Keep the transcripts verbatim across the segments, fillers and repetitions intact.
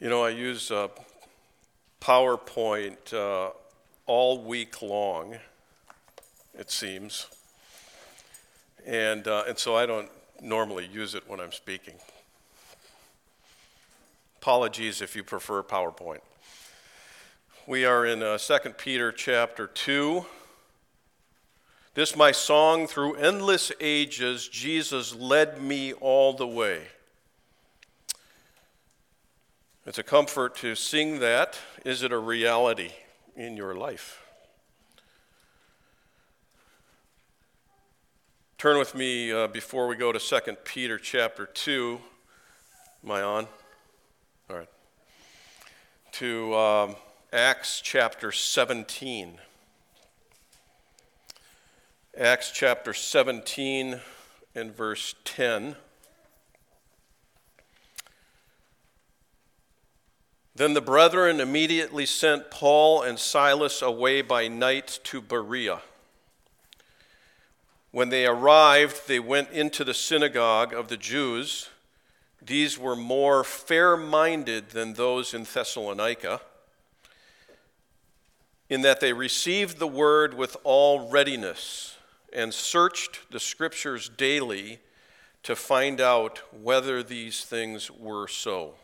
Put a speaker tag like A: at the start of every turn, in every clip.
A: You know, I use uh, PowerPoint uh, all week long, it seems, and uh, and so I don't normally use it when I'm speaking. Apologies if you prefer PowerPoint. We are in uh, Second Peter chapter two. This my song, through endless ages, Jesus led me all the way. It's a comfort to sing that. Is it a reality in your life? Turn with me uh, before we go to Second Peter chapter two. Am I on? All right. To um, Acts chapter seventeen. Acts chapter seventeen and verse ten. Then the brethren immediately sent Paul and Silas away by night to Berea. When they arrived, they went into the synagogue of the Jews. These were more fair-minded than those in Thessalonica, in that they received the word with all readiness and searched the scriptures daily to find out whether these things were so.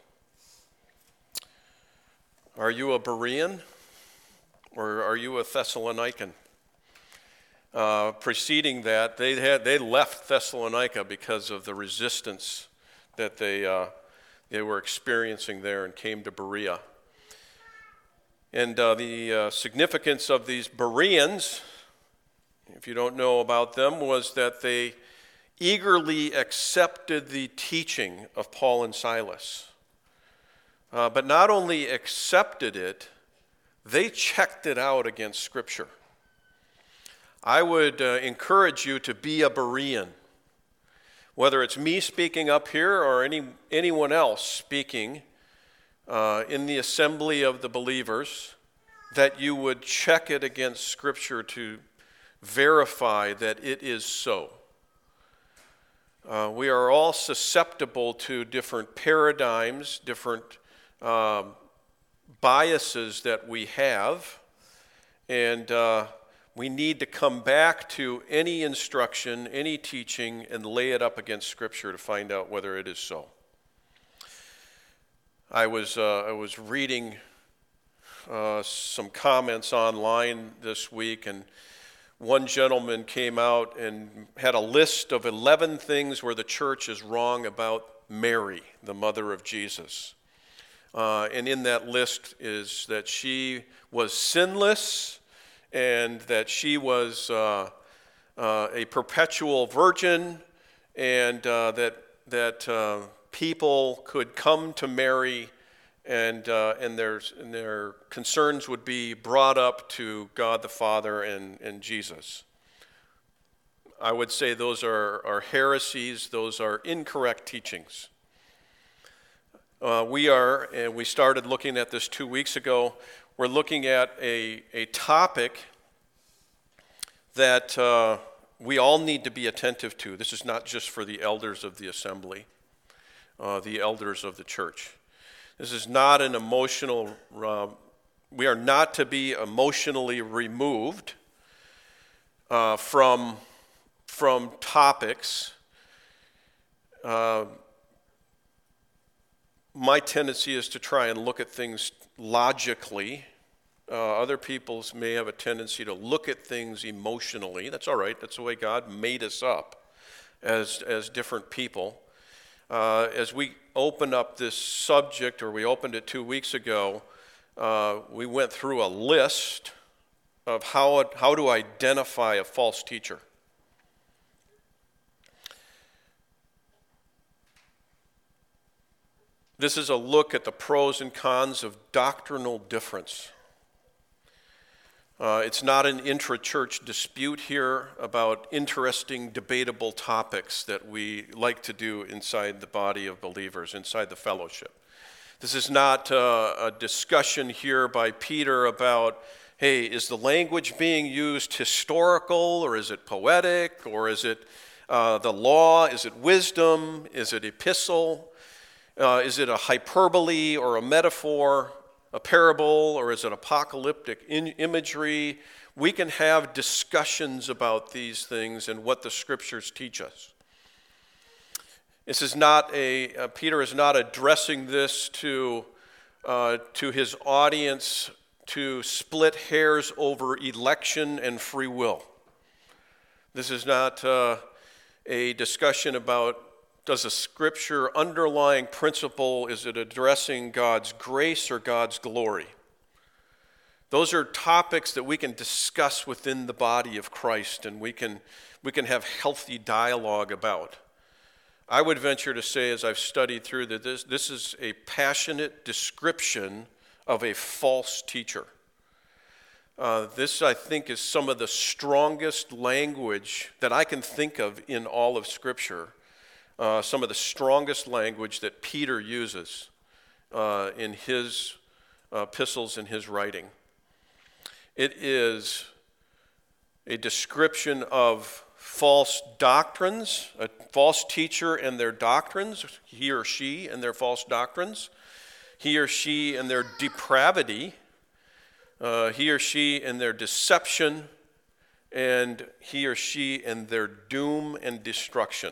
A: Are you a Berean or are you a Thessalonican? Uh, preceding that, they had they left Thessalonica because of the resistance that they uh, they were experiencing there and came to Berea. And uh, the uh, significance of these Bereans, if you don't know about them, was that they eagerly accepted the teaching of Paul and Silas. Uh, but not only accepted it, they checked it out against Scripture. I would uh, encourage you to be a Berean, whether it's me speaking up here or any anyone else speaking uh, in the assembly of the believers, that you would check it against Scripture to verify that it is so. Uh, we are all susceptible to different paradigms, different Um, biases that we have, and uh, we need to come back to any instruction, any teaching, and lay it up against Scripture to find out whether it is so. I was uh, I was reading uh, some comments online this week, and one gentleman came out and had a list of eleven things where the church is wrong about Mary, the mother of Jesus. Uh, and in that list is that she was sinless and that she was uh, uh, a perpetual virgin, and uh, that that uh, people could come to Mary and uh, and their and their concerns would be brought up to God the Father and, and Jesus. I would say those are, are heresies, those are incorrect teachings. Uh, we are, and we started looking at this two weeks ago, we're looking at a, a topic that uh, we all need to be attentive to. This is not just for the elders of the assembly, uh, the elders of the church. This is not an emotional, uh, we are not to be emotionally removed uh, from, from topics. Uh, My tendency is to try and look at things logically. Uh, other people may have a tendency to look at things emotionally. That's all right. That's the way God made us up as, as different people. Uh, as we open up this subject, or we opened it two weeks ago, uh, we went through a list of how, how to identify a false teacher. This is a look at the pros and cons of doctrinal difference. Uh, it's not an intra-church dispute here about interesting, debatable topics that we like to do inside the body of believers, inside the fellowship. This is not uh, a discussion here by Peter about, hey, is the language being used historical, or is it poetic, or is it uh, the law, is it wisdom, is it epistle? Uh, is it a hyperbole or a metaphor, a parable, or is it apocalyptic in- imagery? We can have discussions about these things and what the scriptures teach us. This is not a, uh, Peter is not addressing this to, uh, to his audience to split hairs over election and free will. This is not uh, a discussion about, does a scripture underlying principle, is it addressing God's grace or God's glory? Those are topics that we can discuss within the body of Christ, and we can, we can have healthy dialogue about. I would venture to say, as I've studied through that, this, this is a passionate description of a false teacher. Uh, this, I think, is some of the strongest language that I can think of in all of Scripture. Uh, some of the strongest language that Peter uses uh, in his uh, epistles and his writing. It is a description of false doctrines, a false teacher and their doctrines, he or she and their false doctrines, he or she and their depravity, uh, he or she and their deception, and he or she and their doom and destruction.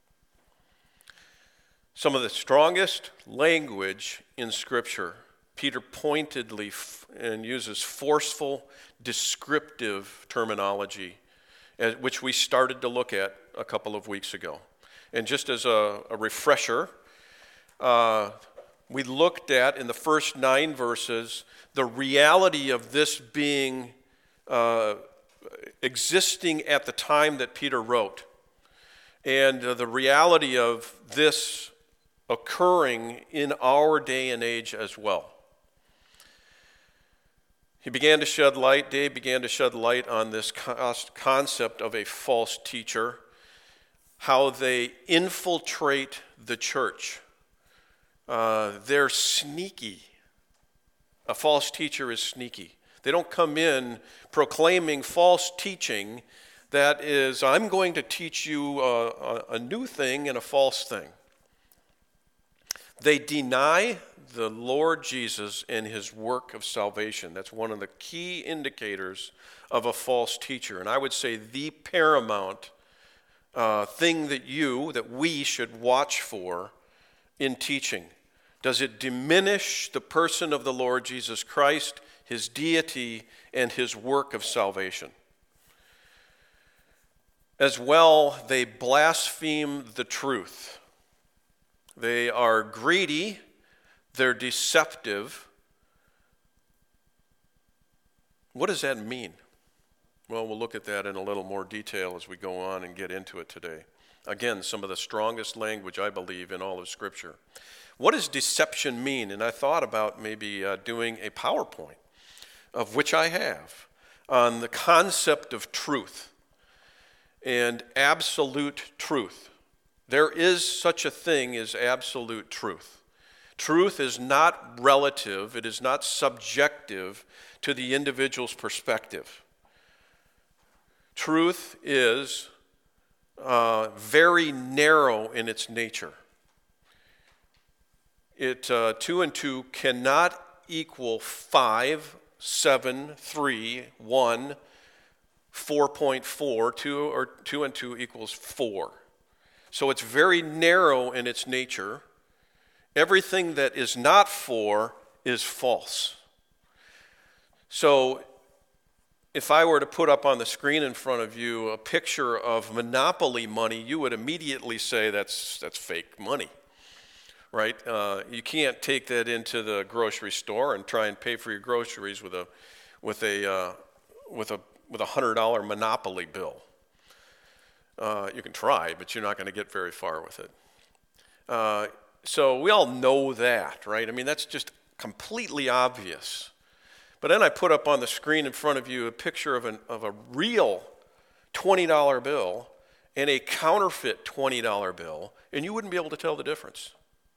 A: Some of the strongest language in Scripture, Peter pointedly f- and uses forceful, descriptive terminology, as, which we started to look at a couple of weeks ago. And just as a, a refresher, uh, we looked at in the first nine verses the reality of this being uh, existing at the time that Peter wrote, and uh, the reality of this occurring in our day and age as well. He began to shed light, Dave began to shed light on this concept of a false teacher, how they infiltrate the church. Uh, they're sneaky. A false teacher is sneaky. They don't come in proclaiming false teaching that is, I'm going to teach you a, a, a new thing and a false thing. They deny the Lord Jesus and his work of salvation. That's one of the key indicators of a false teacher. And I would say the paramount uh, thing that you, that we should watch for in teaching. Does it diminish the person of the Lord Jesus Christ, his deity, and his work of salvation? As well, they blaspheme the truth. They are greedy, they're deceptive. What does that mean? Well, we'll look at that in a little more detail as we go on and get into it today. Again, some of the strongest language, I believe, in all of Scripture. What does deception mean? And I thought about maybe uh, doing a PowerPoint, of which I have, on the concept of truth and absolute truth. There is such a thing as absolute truth. Truth is not relative, it is not subjective to the individual's perspective. Truth is uh, very narrow in its nature. It uh, two and two cannot equal five, seven, three, one, four point four. Two or two and two equals four. So it's very narrow in its nature. Everything that is not four is false. So if I were to put up on the screen in front of you a picture of Monopoly money, you would immediately say that's that's fake money, right? Uh, you can't take that into the grocery store and try and pay for your groceries with a with a uh, with a with a hundred dollar Monopoly bill. Uh, you can try, but you're not going to get very far with it. Uh, so we all know that, right? I mean, that's just completely obvious. But then I put up on the screen in front of you a picture of, an, of a real twenty dollar bill and a counterfeit twenty dollar bill, and you wouldn't be able to tell the difference.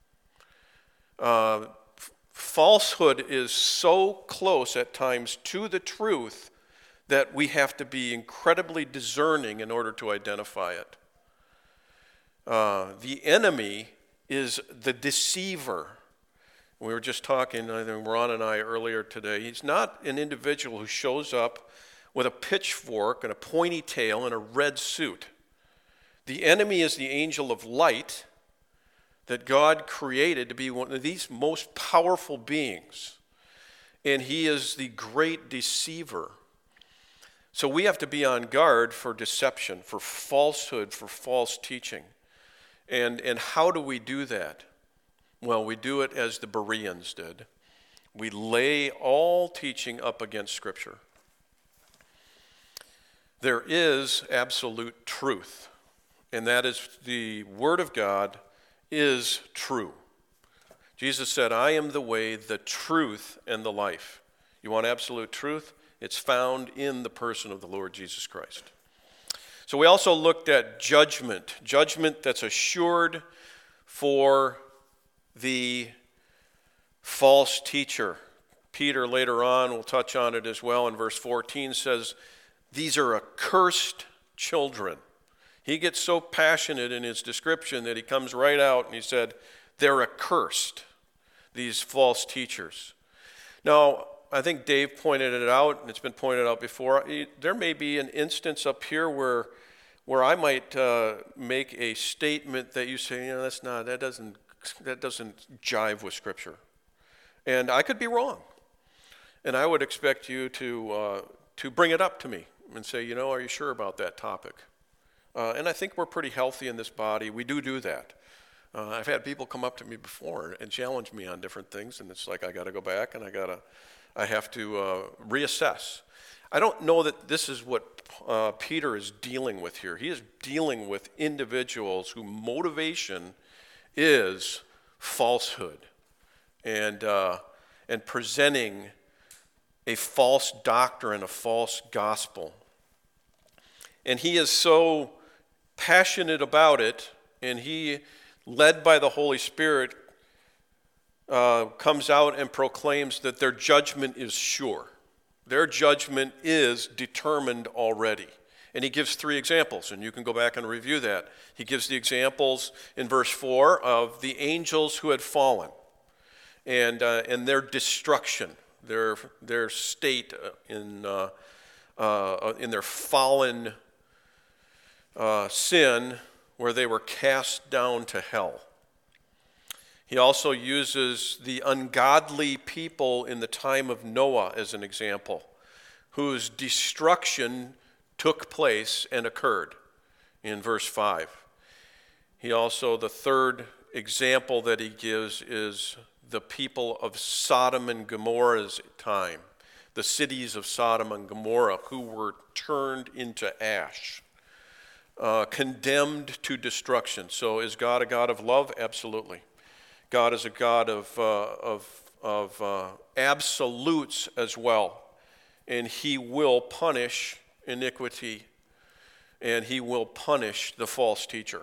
A: Uh, f- falsehood is so close at times to the truth that we have to be incredibly discerning in order to identify it. Uh, the enemy is the deceiver. We were just talking, I think Ron and I earlier today. He's not an individual who shows up with a pitchfork and a pointy tail and a red suit. The enemy is the angel of light that God created to be one of these most powerful beings. And he is the great deceiver. So we have to be on guard for deception, for falsehood, for false teaching. And, and how do we do that? Well, we do it as the Bereans did. We lay all teaching up against Scripture. There is absolute truth, and that is the Word of God is true. Jesus said, I am the way, the truth, and the life. You want absolute truth? It's found in the person of the Lord Jesus Christ. So we also looked at judgment, judgment that's assured for the false teacher. Peter later on, we'll touch on it as well, in verse fourteen says, these are accursed children. He gets so passionate in his description that he comes right out and he said, they're accursed, these false teachers. Now, I think Dave pointed it out, and it's been pointed out before. There may be an instance up here where where I might uh, make a statement that you say, you know, that's not, that doesn't, that doesn't jive with Scripture. And I could be wrong. And I would expect you to uh, to bring it up to me and say, you know, are you sure about that topic? Uh, and I think we're pretty healthy in this body. We do do that. Uh, I've had people come up to me before and challenge me on different things, and it's like I got to go back and I got to, I have to uh, reassess. I don't know that this is what uh, Peter is dealing with here. He is dealing with individuals whose motivation is falsehood and uh, and presenting a false doctrine, a false gospel. And he is so passionate about it, and he, led by the Holy Spirit, uh, comes out and proclaims that their judgment is sure. Their judgment is determined already. And he gives three examples, and you can go back and review that. He gives the examples in verse four of the angels who had fallen and uh, and their destruction, their their state in uh, uh, in their fallen uh, sin, where they were cast down to hell. He also uses the ungodly people in the time of Noah as an example, whose destruction took place and occurred in verse five. He also, the third example that he gives is the people of Sodom and Gomorrah's time, the cities of Sodom and Gomorrah, who were turned into ash, uh, condemned to destruction. So is God a God of love? Absolutely. God is a God of, uh, of, of uh, absolutes as well, and he will punish iniquity, and he will punish the false teacher.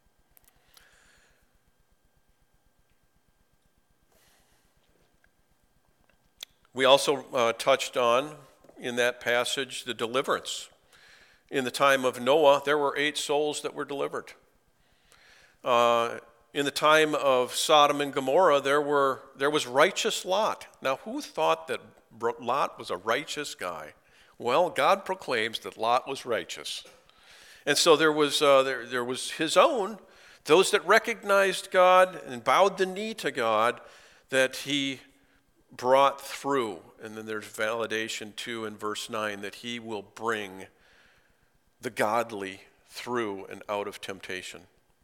A: We also uh, touched on, in that passage, the deliverance. In the time of Noah, there were eight souls that were delivered. Uh, In the time of Sodom and Gomorrah, there were there was righteous Lot. Now, who thought that Lot was a righteous guy? Well, God proclaims that Lot was righteous, and so there was uh, there there was his own, those that recognized God and bowed the knee to God, that he brought through. And then there's validation too in verse nine that he will bring the godly through and out of temptation.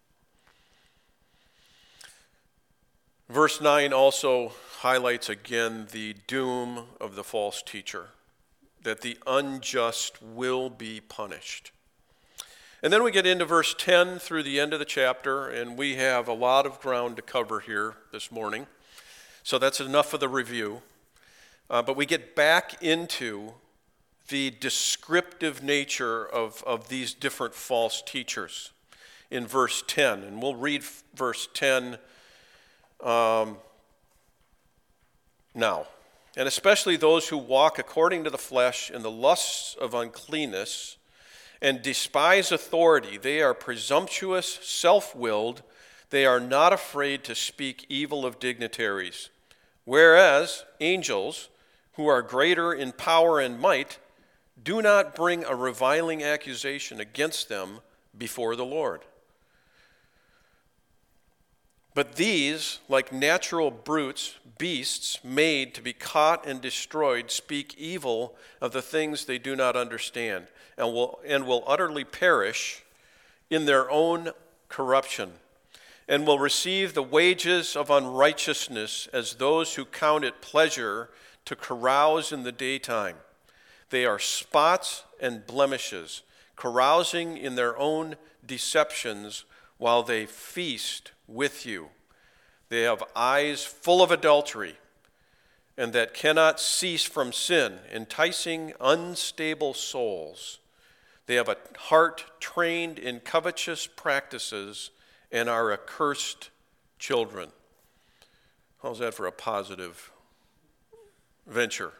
A: Verse nine also highlights again the doom of the false teacher, that the unjust will be punished. And then we get into verse ten through the end of the chapter, and we have a lot of ground to cover here this morning. So that's enough of the review. Uh, but we get back into the descriptive nature of, of these different false teachers in verse ten. And we'll read verse ten Um, now, and especially those who walk according to the flesh in the lusts of uncleanness and despise authority. They are presumptuous, self-willed. They are not afraid to speak evil of dignitaries, whereas angels, who are greater in power and might, do not bring a reviling accusation against them before the Lord. But these, like natural brutes, beasts made to be caught and destroyed, speak evil of the things they do not understand, and will, and will utterly perish in their own corruption, and will receive the wages of unrighteousness as those who count it pleasure to carouse in the daytime. They are spots and blemishes, carousing in their own deceptions while they feast with you. They have eyes full of adultery, and that cannot cease from sin, enticing unstable souls. They have a heart trained in covetous practices and are accursed children. How's that for a positive venture?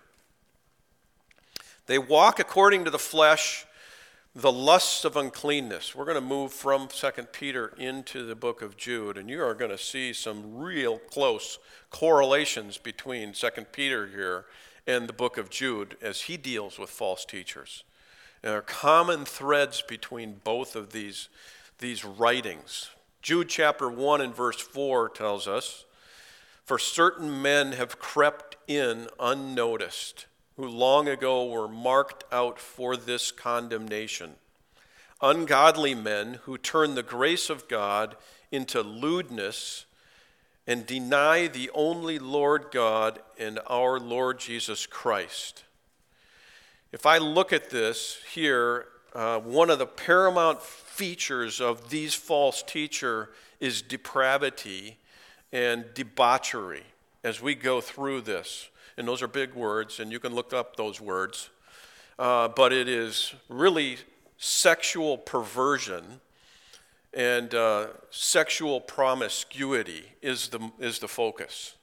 A: They walk according to the flesh, the lusts of uncleanness. We're going to move from Second Peter into the book of Jude, and you are going to see some real close correlations between Second Peter here and the book of Jude as he deals with false teachers. There are common threads between both of these, these writings. Jude chapter one and verse four tells us, "For certain men have crept in unnoticed, who long ago were marked out for this condemnation. Ungodly men who turn the grace of God into lewdness and deny the only Lord God and our Lord Jesus Christ." If I look at this here, uh, one of the paramount features of these false teachers is depravity and debauchery as we go through this. And those are big words, and you can look up those words. Uh, but it is really sexual perversion and uh, sexual promiscuity is the, is the focus.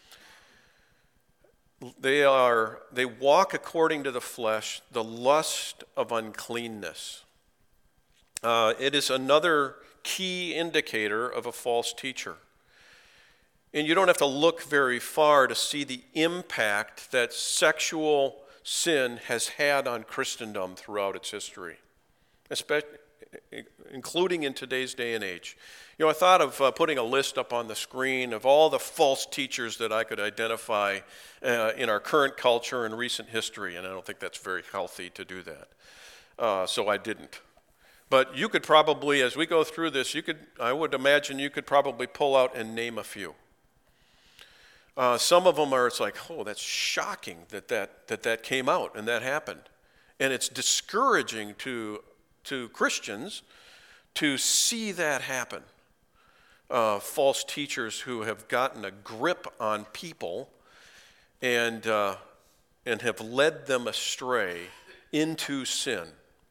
A: They are, they walk according to the flesh, the lust of uncleanness. Uh, it is another key indicator of a false teacher. And you don't have to look very far to see the impact that sexual sin has had on Christendom throughout its history, especially, including in today's day and age. You know, I thought of uh, putting a list up on the screen of all the false teachers that I could identify uh, in our current culture and recent history, and I don't think that's very healthy to do that. Uh, so I didn't. But you could probably, as we go through this, you could, I would imagine you could probably pull out and name a few. Uh, some of them are, it's like, oh, that's shocking that that, that that came out and that happened. And it's discouraging to, to Christians to see that happen. Uh, false teachers who have gotten a grip on people and, uh, and have led them astray into sin.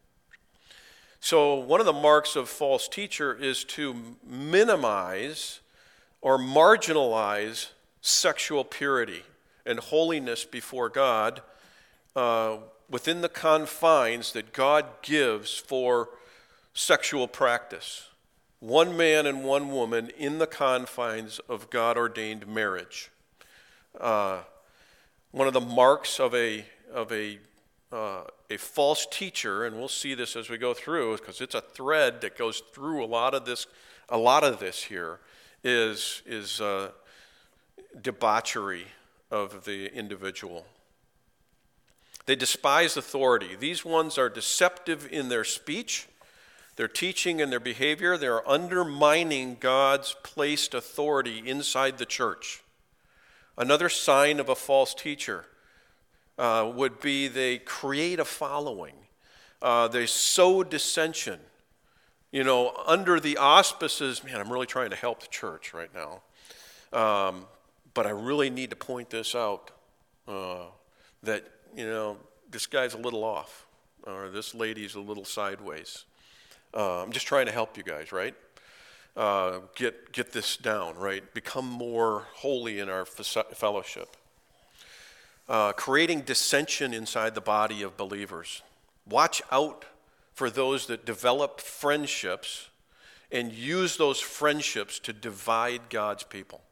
A: So one of the marks of false teacher is to minimize or marginalize sexual purity and holiness before God uh, within the confines that God gives for sexual practice. One man and one woman in the confines of God-ordained marriage. Uh, one of the marks of a of a uh, a false teacher, and we'll see this as we go through, because it's a thread that goes through a lot of this. A lot of this here is is. Uh, debauchery of the individual. They despise authority. These ones are deceptive in their speech, their teaching, and their behavior. They are undermining God's placed authority inside the church. Another sign of a false teacher uh, would be they create a following. Uh, they sow dissension. You know, under the auspices, man, I'm really trying to help the church right now. Um, But I really need to point this out, uh, that, you know, this guy's a little off, or this lady's a little sideways. Uh, I'm just trying to help you guys, right? Uh, get get this down, right? Become more holy in our fellowship. Uh, creating dissension inside the body of believers. Watch out for those that develop friendships and use those friendships to divide God's people.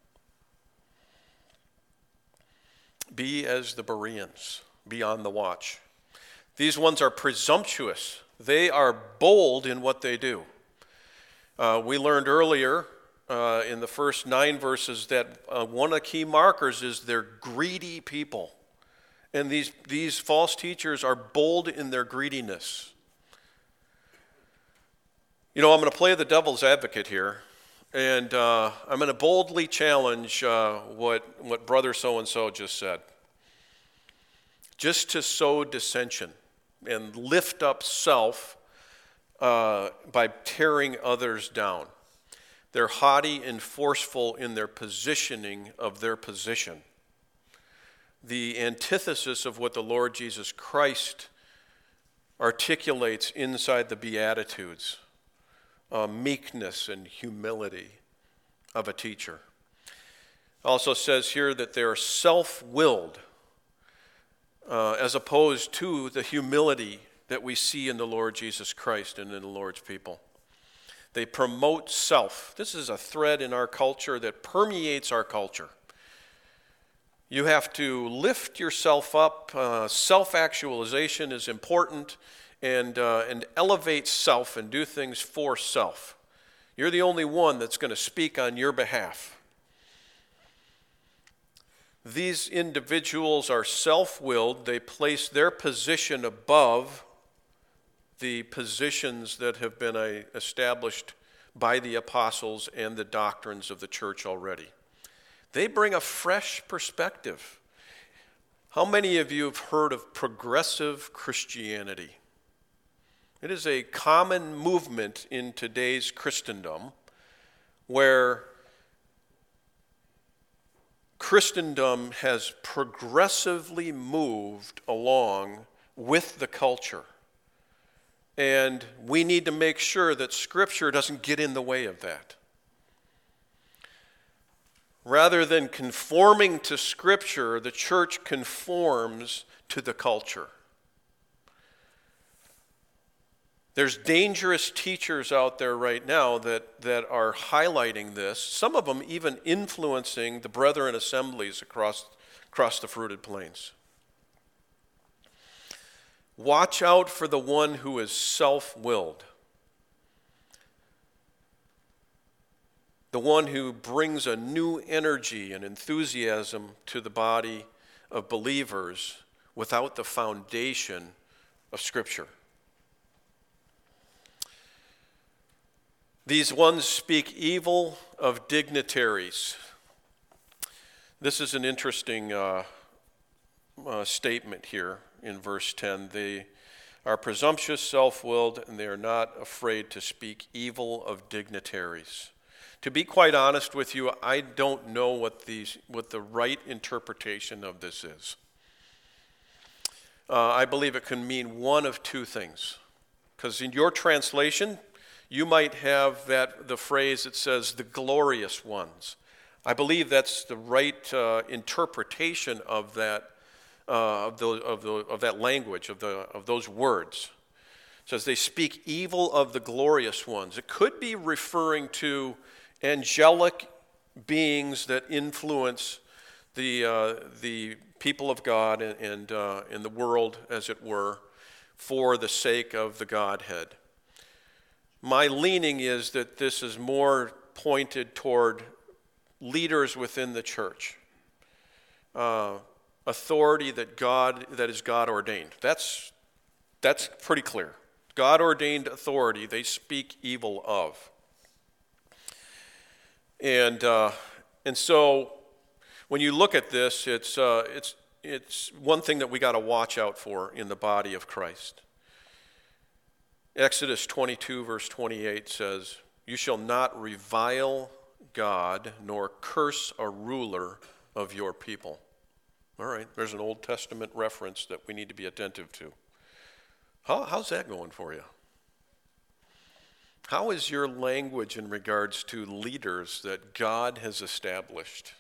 A: Be as the Bereans, be on the watch. These ones are presumptuous. They are bold in what they do. Uh, we learned earlier uh, in the first nine verses that uh, one of the key markers is they're greedy people. And these, these false teachers are bold in their greediness. You know, I'm going to play the devil's advocate here, and uh, I'm going to boldly challenge uh, what, what brother so-and-so just said. Just to sow dissension and lift up self uh, by tearing others down. They're haughty and forceful in their positioning of their position. The antithesis of what the Lord Jesus Christ articulates inside the Beatitudes. Uh, meekness and humility of a teacher. Also says here that they're self-willed uh, as opposed to the humility that we see in the Lord Jesus Christ and in the Lord's people. They promote self. This is a thread in our culture that permeates our culture. You have to lift yourself up. Uh, self-actualization is important. And, uh, and elevate self and do things for self. You're the only one that's going to speak on your behalf. These individuals are self-willed. They place their position above the positions that have been uh, established by the apostles and the doctrines of the church already. They bring a fresh perspective. How many of you have heard of progressive Christianity? It is a common movement in today's Christendom where Christendom has progressively moved along with the culture. And we need to make sure that Scripture doesn't get in the way of that. Rather than conforming to Scripture, the church conforms to the culture. There's dangerous teachers out there right now that, that are highlighting this, some of them even influencing the brethren assemblies across, across the fruited plains. Watch out for the one who is self-willed, the one who brings a new energy and enthusiasm to the body of believers without the foundation of Scripture. These ones speak evil of dignitaries. This is an interesting uh, uh, statement here in verse ten. They are presumptuous, self-willed, and they are not afraid to speak evil of dignitaries. To be quite honest with you, I don't know what, these, what the right interpretation of this is. Uh, I believe it can mean one of two things. Because in your translation, you might have that the phrase that says the glorious ones. I believe that's the right uh, interpretation of that uh, of the of the of that language of the of those words. It says they speak evil of the glorious ones. It could be referring to angelic beings that influence the uh, the people of God and and, uh, and the world, as it were, for the sake of the Godhead. My leaning is that this is more pointed toward leaders within the church, uh, authority that God that is God ordained. That's that's pretty clear. God ordained authority they speak evil of, and uh, and so when you look at this, it's uh, it's it's one thing that we got to watch out for in the body of Christ. Exodus twenty-two, verse twenty-eight says, "You shall not revile God, nor curse a ruler of your people." All right, there's an Old Testament reference that we need to be attentive to. How, how's that going for you? How is your language in regards to leaders that God has established?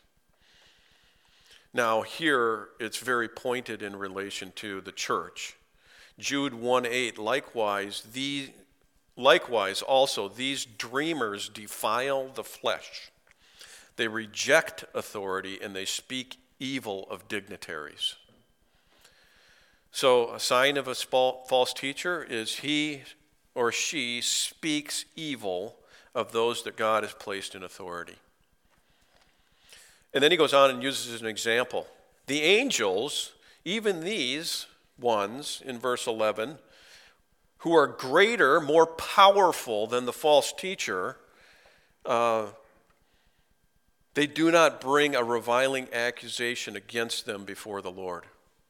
A: Now, here it's very pointed in relation to the church. Jude one eight, likewise, these Likewise, also, these dreamers defile the flesh. They reject authority and they speak evil of dignitaries. So a sign of a false teacher is he or she speaks evil of those that God has placed in authority. And then he goes on and uses an example. The angels, even these ones in verse eleven, who are greater, more powerful than the false teacher, uh, they do not bring a reviling accusation against them before the Lord.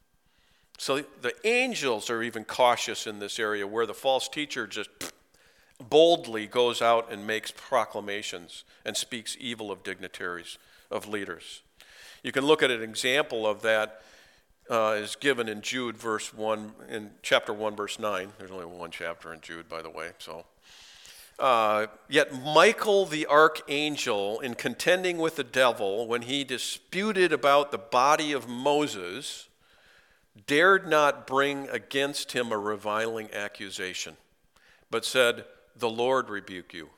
A: So the angels are even cautious in this area where the false teacher just boldly goes out and makes proclamations and speaks evil of dignitaries, of leaders. You can look at an example of that uh, is given in Jude verse one, in chapter one, verse nine. There's only one chapter in Jude, by the way. So, uh, yet Michael the archangel, in contending with the devil when he disputed about the body of Moses, dared not bring against him a reviling accusation, but said, "The Lord rebuke you."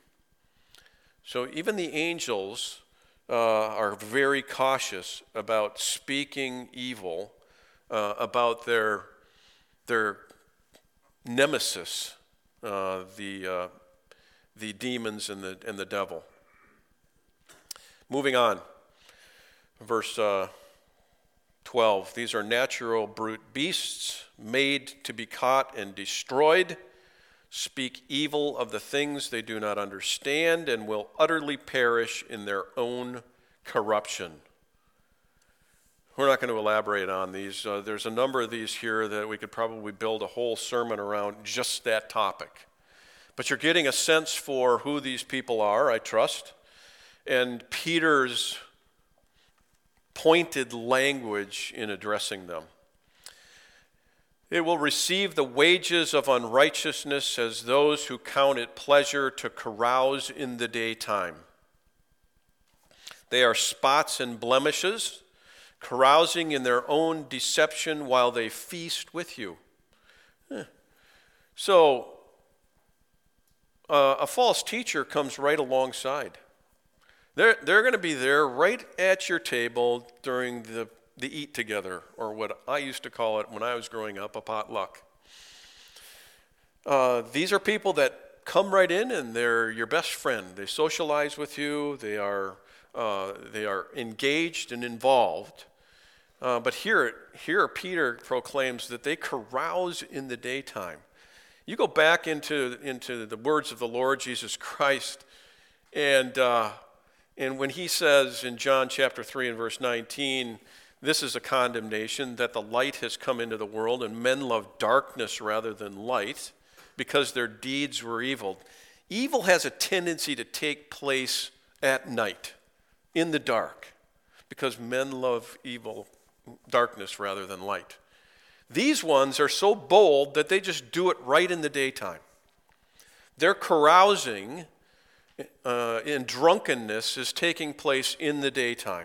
A: So even the angels uh, are very cautious about speaking evil uh, about their their nemesis, uh, the uh, the demons and the and the devil. Moving on, verse uh, twelve. These are natural brute beasts, made to be caught and destroyed, speak evil of the things they do not understand, and will utterly perish in their own corruption. We're not going to elaborate on these. Uh, there's a number of these here that we could probably build a whole sermon around just that topic. But you're getting a sense for who these people are, I trust, and Peter's pointed language in addressing them. It will receive the wages of unrighteousness as those who count it pleasure to carouse in the daytime. They are spots and blemishes, carousing in their own deception while they feast with you. So, uh, a false teacher comes right alongside. They're, they're going to be there right at your table during the, the eat together, or what I used to call it when I was growing up, a potluck. Uh, these are people that come right in and they're your best friend. They socialize with you. They are, uh, they are engaged and involved. Uh, but here, here Peter proclaims that they carouse in the daytime. You go back into, into the words of the Lord Jesus Christ, and uh, And when he says in John chapter three and verse nineteen, this is a condemnation, that the light has come into the world, and men love darkness rather than light, because their deeds were evil. Evil has a tendency to take place at night, in the dark, because men love evil, darkness rather than light. These ones are so bold that they just do it right in the daytime. They're carousing Uh, in drunkenness is taking place in the daytime.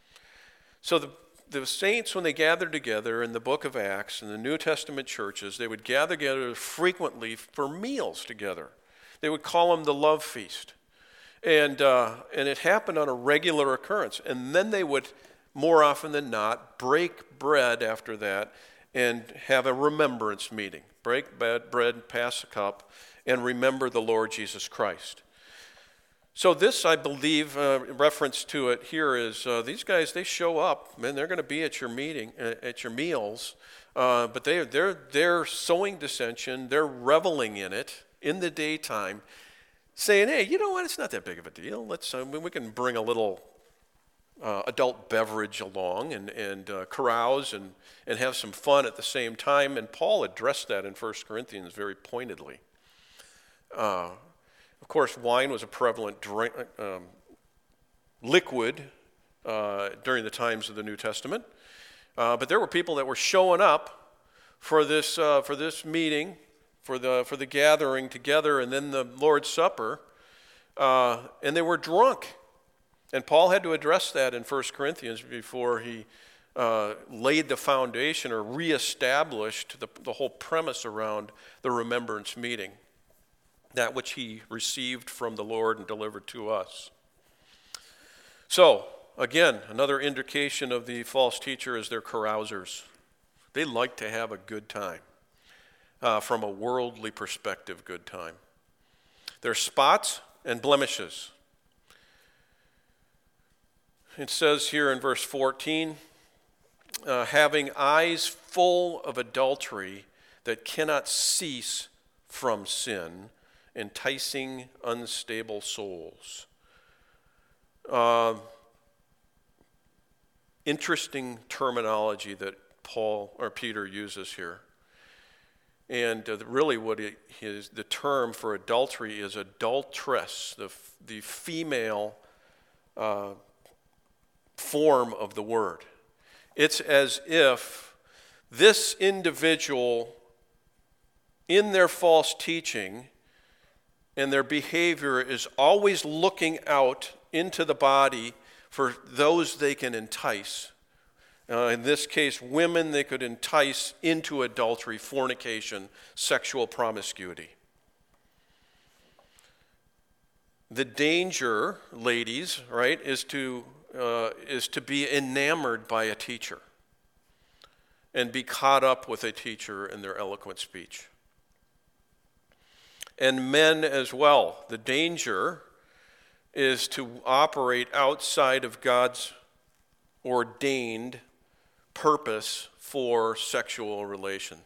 A: So the, the saints, when they gathered together in the book of Acts and the New Testament churches, they would gather together frequently for meals together. They would call them the love feast. And, uh, and it happened on a regular occurrence. And then they would, more often than not, break bread after that and have a remembrance meeting. Break bread, pass a cup, and remember the Lord Jesus Christ. So this, I believe, uh, reference to it here is uh, these guys, they show up, and they're going to be at your meeting, uh, at your meals, uh, but they, they're, they're sowing dissension, they're reveling in it in the daytime, saying, hey, you know what, it's not that big of a deal. Let's, I mean, we can bring a little uh, adult beverage along and, and uh, carouse and, and have some fun at the same time, and Paul addressed that in First Corinthians very pointedly. Uh Of course, wine was a prevalent drink, um, liquid uh, during the times of the New Testament. Uh, but there were people that were showing up for this uh, for this meeting, for the for the gathering together, and then the Lord's Supper, uh, and they were drunk. And Paul had to address that in First Corinthians before he uh, laid the foundation or reestablished the, the whole premise around the remembrance meeting. that which he received from the Lord and delivered to us. So, again, another indication of the false teacher is they're carousers. They like to have a good time, uh, from a worldly perspective, good time. They're spots and blemishes. It says here in verse fourteen, uh, having eyes full of adultery that cannot cease from sin, enticing unstable souls. Uh, interesting terminology that Paul or Peter uses here. And uh, really what it is, the term for adultery is adulteress, the, the female uh, form of the word. It's as if this individual, in their false teaching and their behavior, is always looking out into the body for those they can entice. Uh, in this case, women they could entice into adultery, fornication, sexual promiscuity. The danger, ladies, right, is to uh, is to be enamored by a teacher and be caught up with a teacher in their eloquent speech. And men as well. The danger is to operate outside of God's ordained purpose for sexual relation.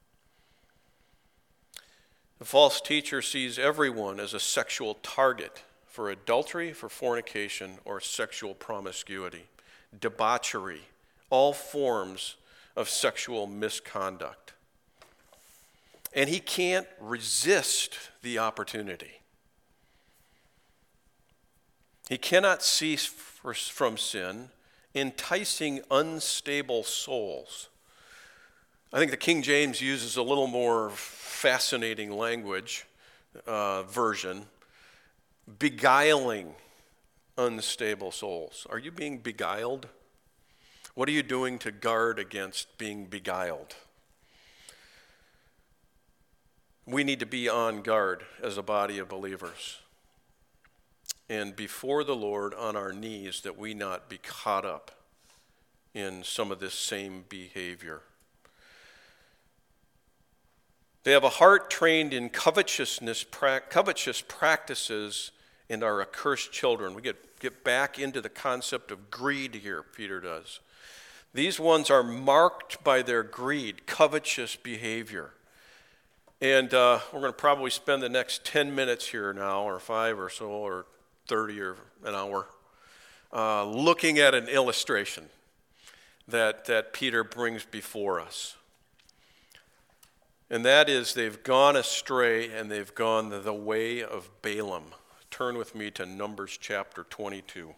A: The false teacher sees everyone as a sexual target for adultery, for fornication, or sexual promiscuity, debauchery, all forms of sexual misconduct. And he can't resist the opportunity. He cannot cease from sin, enticing unstable souls. I think the King James uses a little more fascinating language uh, version, beguiling unstable souls. Are you being beguiled? What are you doing to guard against being beguiled? We need to be on guard as a body of believers and before the Lord on our knees, that we not be caught up in some of this same behavior. They have a heart trained in covetousness, covetous practices, and are accursed children. We get, get back into the concept of greed here, Peter does. These ones are marked by their greed, covetous behavior. And uh, we're going to probably spend the next ten minutes here now, or five or so, or thirty or an hour, uh, looking at an illustration that, that Peter brings before us. And that is, they've gone astray and they've gone the, the way of Balaam. Turn with me to Numbers chapter twenty-two.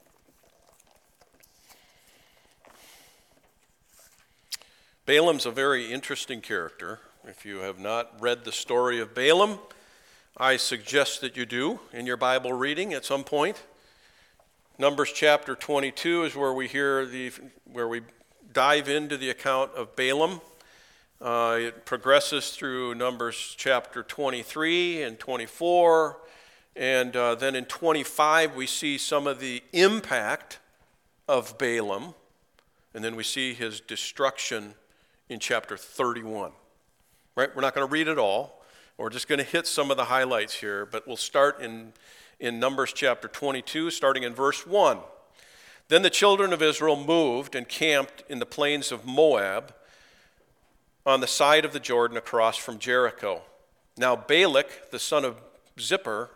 A: Balaam's a very interesting character. If you have not read the story of Balaam, I suggest that you do in your Bible reading at some point. Numbers chapter twenty-two is where we hear the where we dive into the account of Balaam. Uh, it progresses through Numbers chapter twenty-three and twenty-four, and uh, then in twenty-five we see some of the impact of Balaam, and then we see his destruction in chapter thirty-one. Right? We're not going to read it all. We're just going to hit some of the highlights here, but we'll start in, in Numbers chapter twenty-two, starting in verse one. Then the children of Israel moved and camped in the plains of Moab on the side of the Jordan across from Jericho. Now Balak, the son of Zippor,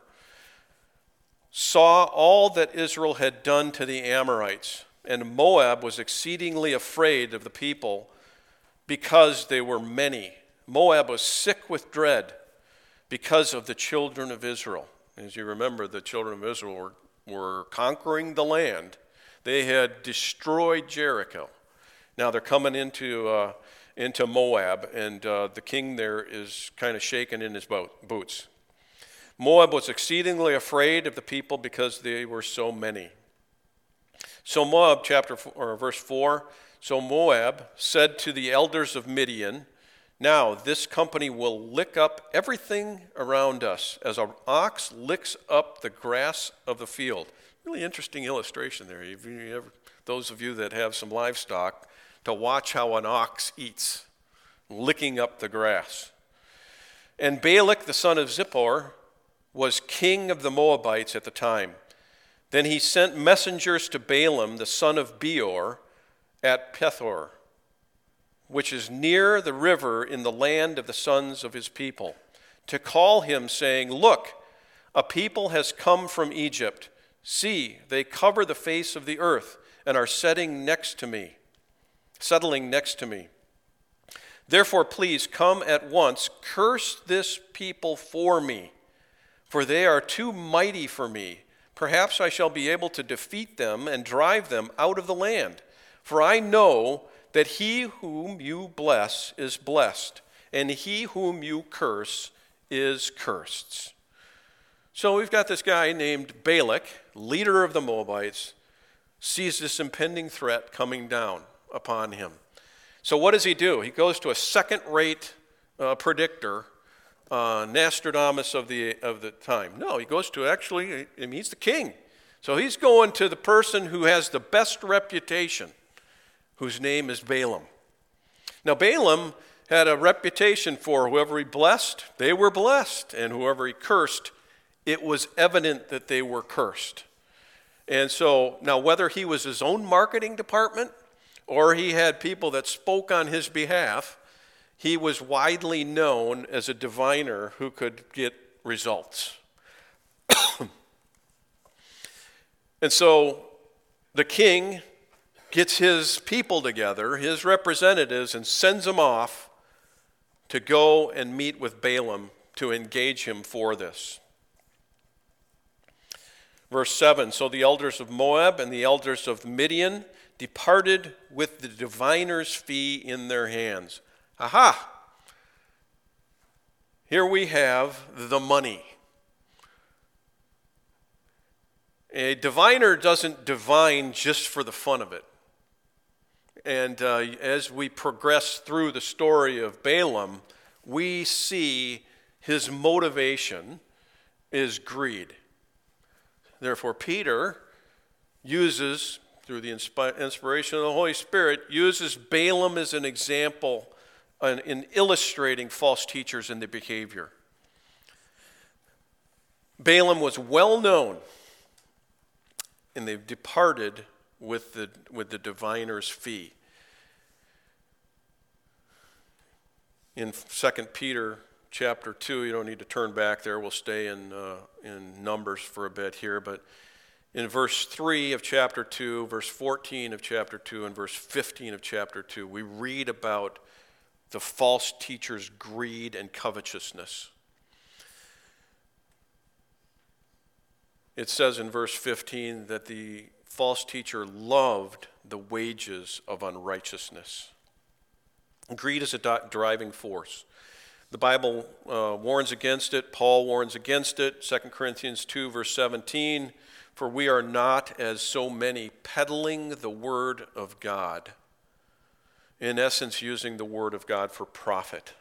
A: saw all that Israel had done to the Amorites, and Moab was exceedingly afraid of the people because they were many. Moab was sick with dread because of the children of Israel. As you remember, the children of Israel were, were conquering the land. They had destroyed Jericho. Now they're coming into uh, into Moab, and uh, the king there is kind of shaken in his boat, boots. Moab was exceedingly afraid of the people because they were so many. So Moab, chapter four, or verse four, so Moab said to the elders of Midian, Now this company will lick up everything around us as an ox licks up the grass of the field. Really interesting illustration there. If you ever, those of you that have some livestock, to watch how an ox eats, licking up the grass. And Balak, the son of Zippor, was king of the Moabites at the time. Then he sent messengers to Balaam, the son of Beor, at Pethor, which is near the river in the land of the sons of his people, to call him, saying, Look, a people has come from Egypt. See, they cover the face of the earth and are setting next to me. settling next to me. Therefore, please come at once, curse this people for me, for they are too mighty for me. Perhaps I shall be able to defeat them and drive them out of the land. For I know that he whom you bless is blessed, and he whom you curse is cursed. So we've got this guy named Balak, leader of the Moabites, sees this impending threat coming down upon him. So what does he do? He goes to a second-rate uh, predictor, uh, Nostradamus of the of the time. No, he goes to actually, I mean, he's the king. So he's going to the person who has the best reputation, whose name is Balaam. Now Balaam had a reputation for whoever he blessed, they were blessed, and whoever he cursed, it was evident that they were cursed. And so now whether he was his own marketing department or he had people that spoke on his behalf, he was widely known as a diviner who could get results. And so the king gets his people together, his representatives, and sends them off to go and meet with Balaam to engage him for this. Verse seven, so the elders of Moab and the elders of Midian departed with the diviner's fee in their hands. Aha! Here we have the money. A diviner doesn't divine just for the fun of it. And uh, as we progress through the story of Balaam, we see his motivation is greed. Therefore, Peter uses, through the inspiration of the Holy Spirit, uses Balaam as an example in illustrating false teachers and their behavior. Balaam was well known, and they've departed with the with the diviner's fee. In Second Peter chapter two, you don't need to turn back there. We'll stay in uh, in Numbers for a bit here, but in verse three of chapter two, verse fourteen of chapter two, and verse fifteen of chapter two, we read about the false teacher's greed and covetousness. It says in verse fifteen that the false teacher loved the wages of unrighteousness. Greed is a driving force. The Bible uh, warns against it. Paul warns against it. Second Corinthians two, verse seventeen, for we are not as so many peddling the word of God. In essence, using the word of God for profit.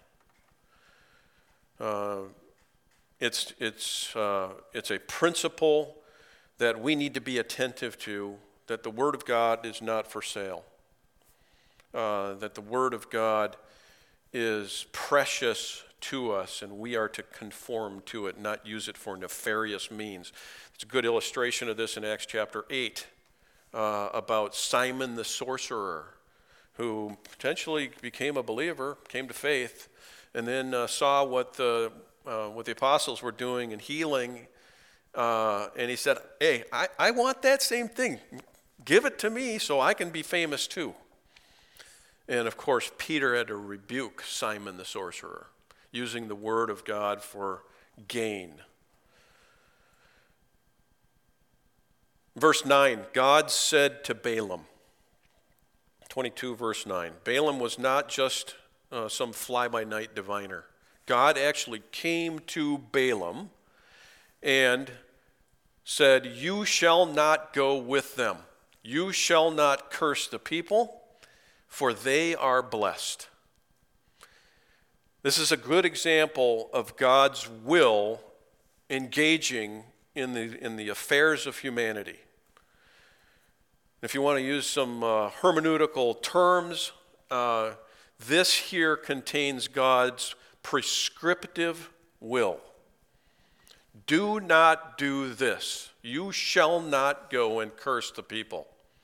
A: Uh, it's, it's, uh, it's a principle that we need to be attentive to, that the word of God is not for sale. Uh, that the word of God is precious to us, and we are to conform to it, not use it for nefarious means. It's a good illustration of this in Acts chapter eight uh, about Simon the sorcerer, who potentially became a believer, came to faith, and then uh, saw what the uh, what the apostles were doing and healing, uh, and he said, "Hey, I, I want that same thing. Give it to me so I can be famous too." And of course, Peter had to rebuke Simon the sorcerer, using the word of God for gain. Verse nine, God said to Balaam, twenty-two verse nine, Balaam was not just uh, some fly-by-night diviner. God actually came to Balaam and said, you shall not go with them. You shall not curse the people, for they are blessed. This is a good example of God's will engaging in the, in the affairs of humanity. If you want to use some uh, hermeneutical terms, uh, this here contains God's prescriptive will. Do not do this. You shall not go and curse the people.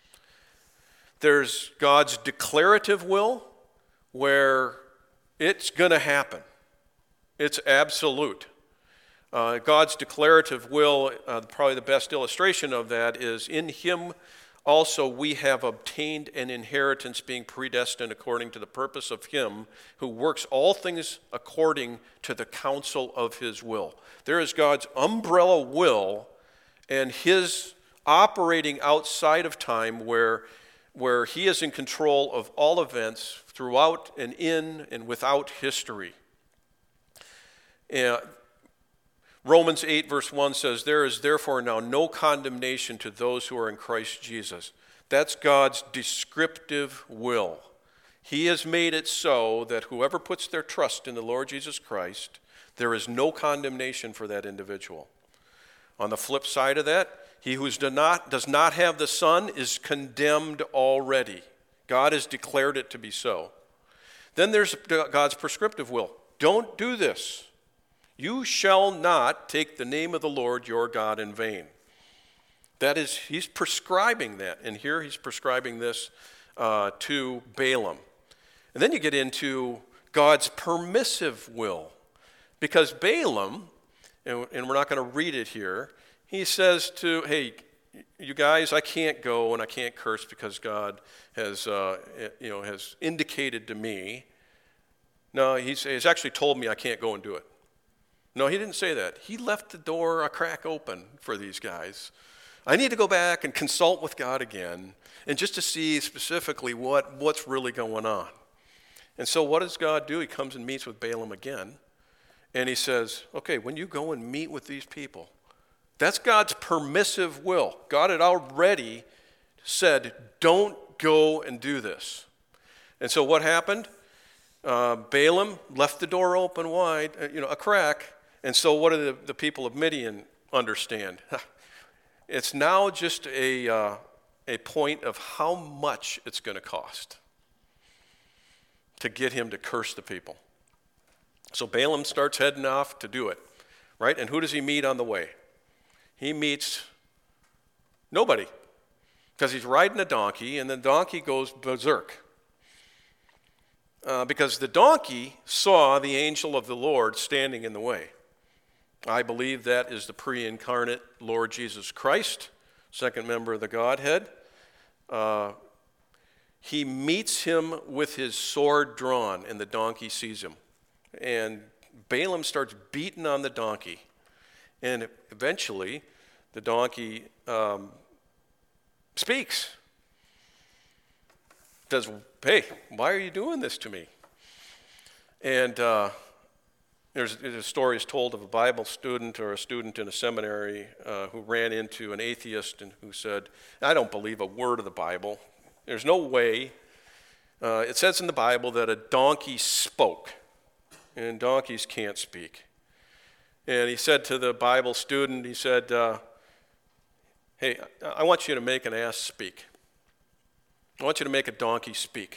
A: There's God's declarative will, where it's going to happen. It's absolute. Uh, God's declarative will, uh, probably the best illustration of that is, in him also we have obtained an inheritance, being predestined according to the purpose of him who works all things according to the counsel of his will. There is God's umbrella will and his operating outside of time, where, where he is in control of all events throughout and in and without history. And Romans eight verse one says, there is therefore now no condemnation to those who are in Christ Jesus. That's God's descriptive will. He has made it so that whoever puts their trust in the Lord Jesus Christ, there is no condemnation for that individual. On the flip side of that, he who does not, does not have the Son is condemned already. God has declared it to be so. Then there's God's prescriptive will. Don't do this. You shall not take the name of the Lord your God in vain. That is, he's prescribing that. And here he's prescribing this uh, to Balaam. And then you get into God's permissive will. Because Balaam, and, and we're not going to read it here, he says to, hey, you guys, I can't go and I can't curse because God has, uh, you know, has indicated to me. No, he's, he's actually told me I can't go and do it. No, he didn't say that. He left the door a crack open for these guys. I need to go back and consult with God again, and just to see specifically what, what's really going on. And so what does God do? He comes and meets with Balaam again, and he says, okay, when you go and meet with these people, that's God's permissive will. God had already said, don't go and do this. And so what happened? Uh, Balaam left the door open wide, uh, you know, a crack. And so what do the, the people of Midian understand? It's now just a, uh, a point of how much it's going to cost to get him to curse the people. So Balaam starts heading off to do it, right? And who does he meet on the way? He meets nobody, because he's riding a donkey, and the donkey goes berserk. Uh, because the donkey saw the angel of the Lord standing in the way. I believe that is the pre-incarnate Lord Jesus Christ, second member of the Godhead. Uh, he meets him with his sword drawn, and the donkey sees him. And Balaam starts beating on the donkey. And eventually, the donkey um, speaks. Says, hey, why are you doing this to me? And uh, there's, there's a story is told of a Bible student or a student in a seminary uh, who ran into an atheist and who said, I don't believe a word of the Bible. There's no way. Uh, it says in the Bible that a donkey spoke, and donkeys can't speak. And he said to the Bible student, he said, uh, hey, I want you to make an ass speak. I want you to make a donkey speak.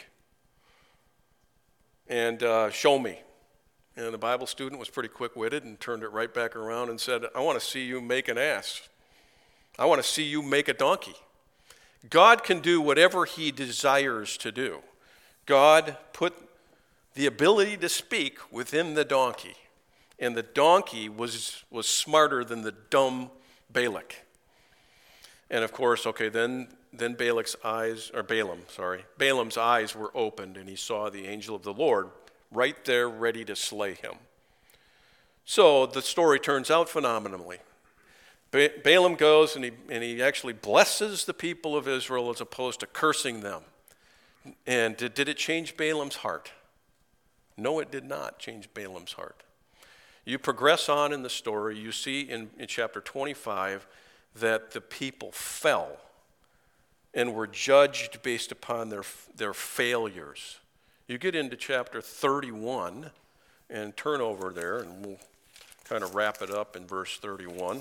A: And uh, show me. And the Bible student was pretty quick-witted and turned it right back around and said, I want to see you make an ass. I want to see you make a donkey. God can do whatever he desires to do. God put the ability to speak within the donkey. And the donkey was, was smarter than the dumb Balak. And of course, okay, then then Balak's eyes, or Balaam, sorry, Balaam's eyes were opened, and he saw the angel of the Lord right there ready to slay him. So the story turns out phenomenally. Ba- Balaam goes and he, and he actually blesses the people of Israel as opposed to cursing them. And did, did it change Balaam's heart? No, it did not change Balaam's heart. You progress on in the story, you see in, in chapter twenty-five that the people fell and were judged based upon their, their failures. You get into chapter thirty-one, and turn over there, and we'll kind of wrap it up in verse thirty-one.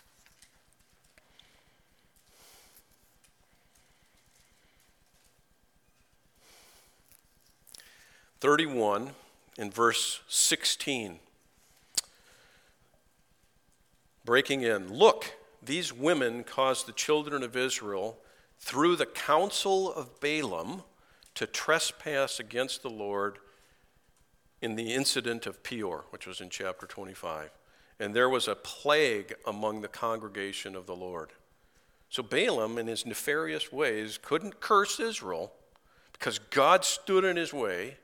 A: thirty-one in verse sixteen. Breaking in, look, these women caused the children of Israel through the counsel of Balaam to trespass against the Lord in the incident of Peor, which was in chapter twenty-five. And there was a plague among the congregation of the Lord. So Balaam, in his nefarious ways, couldn't curse Israel because God stood in his way.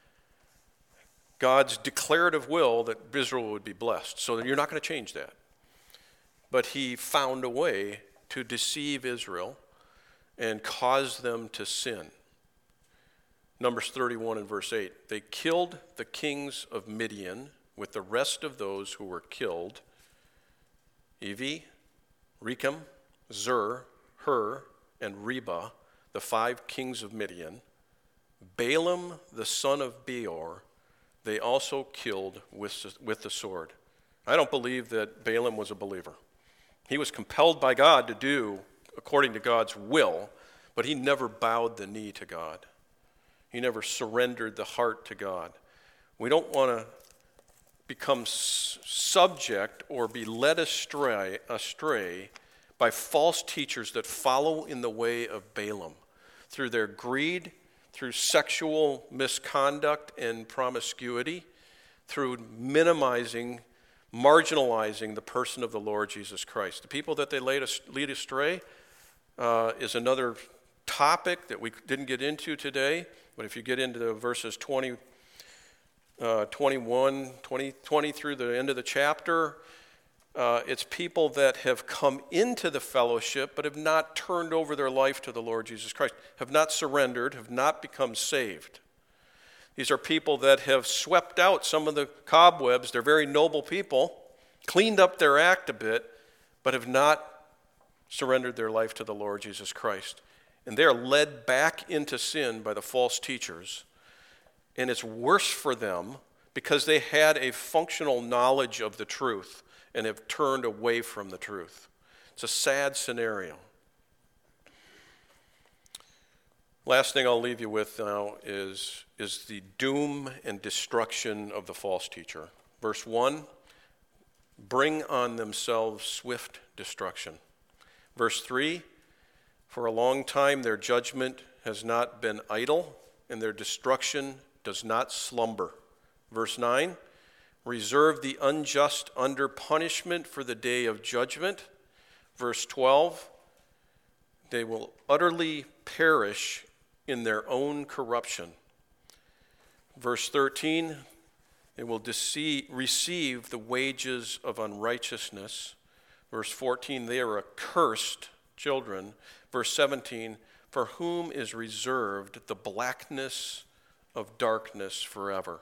A: God's declarative will that Israel would be blessed. So you're not going to change that. But he found a way to deceive Israel and cause them to sin. Numbers thirty-one and verse eight. They killed the kings of Midian with the rest of those who were killed. Evi, Rechem, Zur, Hur, and Reba, the five kings of Midian. Balaam, the son of Beor, they also killed with, with the sword. I don't believe that Balaam was a believer. He was compelled by God to do according to God's will, but he never bowed the knee to God. He never surrendered the heart to God. We don't want to become s- subject or be led astray, astray by false teachers that follow in the way of Balaam through their greed, through sexual misconduct and promiscuity, through minimizing, marginalizing the person of the Lord Jesus Christ. The people that they lead astray uh, is another topic that we didn't get into today, but if you get into the verses twenty, uh, twenty-one, twenty, twenty through the end of the chapter, uh, it's people that have come into the fellowship but have not turned over their life to the Lord Jesus Christ, have not surrendered, have not become saved. These are people that have swept out some of the cobwebs. They're very noble people, cleaned up their act a bit, but have not surrendered their life to the Lord Jesus Christ. And they are led back into sin by the false teachers. And it's worse for them because they had a functional knowledge of the truth and have turned away from the truth. It's a sad scenario. Last thing I'll leave you with now is, is the doom and destruction of the false teacher. Verse one, bring on themselves swift destruction. Verse three, for a long time their judgment has not been idle, and their destruction does not slumber. Verse nine, reserve the unjust under punishment for the day of judgment. Verse twelve, they will utterly perish in their own corruption. Verse thirteen, they will deceive, receive the wages of unrighteousness. Verse fourteen, they are accursed children. Verse seventeen, for whom is reserved the blackness of darkness forever.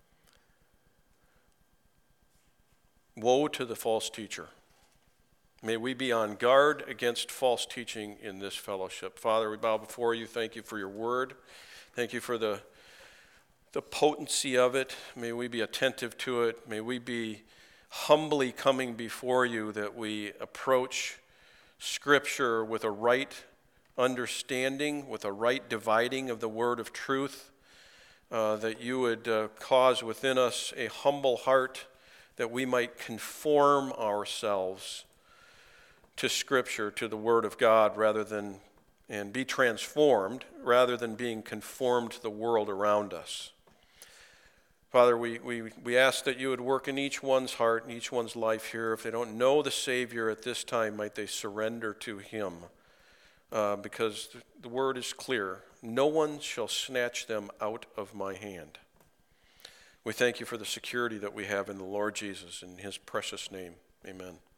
A: Woe to the false teacher. May we be on guard against false teaching in this fellowship. Father, we bow before you. Thank you for your word. Thank you for the, the potency of it. May we be attentive to it. May we be humbly coming before you, that we approach Scripture with a right understanding, with a right dividing of the word of truth, uh, that you would uh, cause within us a humble heart, that we might conform ourselves to Scripture, to the Word of God, rather than, and be transformed, rather than being conformed to the world around us. Father, we, we, we ask that you would work in each one's heart, in each one's life here. If they don't know the Savior at this time, might they surrender to him, uh, because the, the Word is clear. No one shall snatch them out of my hand. We thank you for the security that we have in the Lord Jesus. In his precious name, amen.